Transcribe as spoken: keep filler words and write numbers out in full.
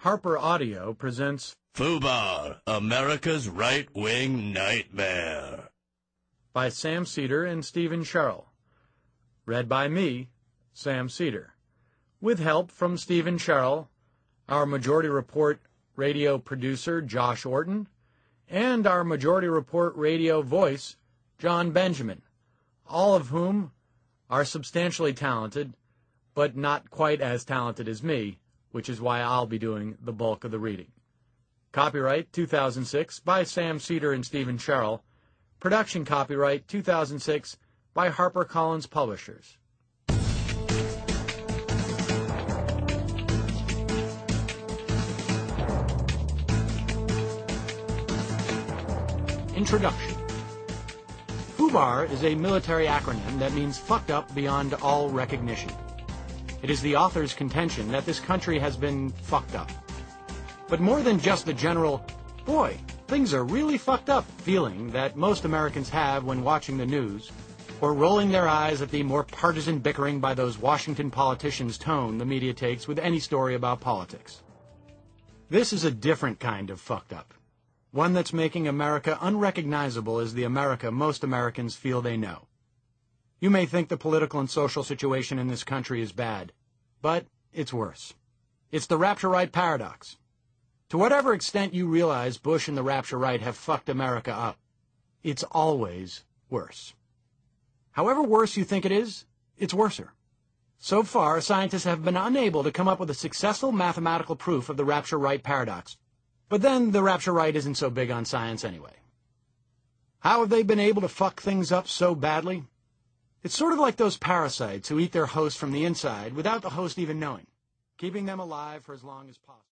Harper Audio presents FUBAR, America's Right-Wing Nightmare, by Sam Seder and Stephen Sherrill. Read by me, Sam Seder, with help from Stephen Sherrill, our Majority Report radio producer, Josh Orton, and our Majority Report radio voice, John Benjamin, all of whom are substantially talented, but not quite as talented as me, which is why I'll be doing the bulk of the reading. Copyright two thousand six by Sam Seder and Stephen Sherrill. Production copyright two thousand six by HarperCollins Publishers. Introduction. FUBAR is a military acronym that means fucked up beyond all recognition. It is the author's contention that this country has been fucked up. But more than just the general, boy, things are really fucked up feeling that most Americans have when watching the news, or rolling their eyes at the more partisan bickering by those Washington politicians tone the media takes with any story about politics. This is a different kind of fucked up. One that's making America unrecognizable as the America most Americans feel they know. You may think the political and social situation in this country is bad, but it's worse. It's the rapture right paradox. To whatever extent you realize Bush and the rapture right have fucked America up, it's always worse. However worse you think it is, it's worser. So far, scientists have been unable to come up with a successful mathematical proof of the rapture right paradox. But then the rapture right isn't so big on science anyway. How have they been able to fuck things up so badly? It's sort of like those parasites who eat their host from the inside without the host even knowing, keeping them alive for as long as possible.